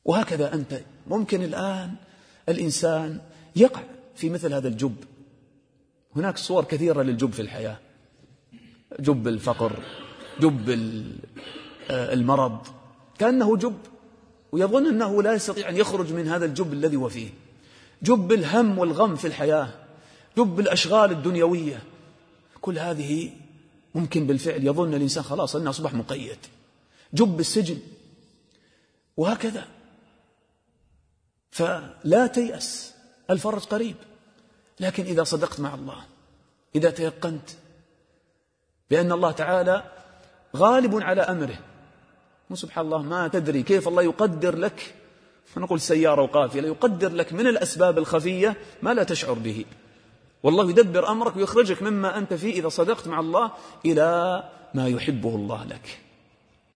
وهكذا أنت ممكن الآن الإنسان يقع في مثل هذا الجب. هناك صور كثيرة للجب في الحياة، جب الفقر، جب المرض، كأنه جب ويظن أنه لا يستطيع أن يخرج من هذا الجب الذي هو فيه، جب الهم والغم في الحياة، جب الأشغال الدنيوية. كل هذه ممكن بالفعل يظن الإنسان خلاص أنه أصبح مقيد، جب السجن، وهكذا. فلا تيأس، الفرج قريب. لكن إذا صدقت مع الله، إذا تيقنت بأن الله تعالى غالب على أمره، وسبحان الله ما تدري كيف الله يقدر لك، نقول سيارة وقافلة، يقدر لك من الأسباب الخفية ما لا تشعر به، والله يدبر أمرك ويخرجك مما أنت فيه إذا صدقت مع الله إلى ما يحبه الله لك.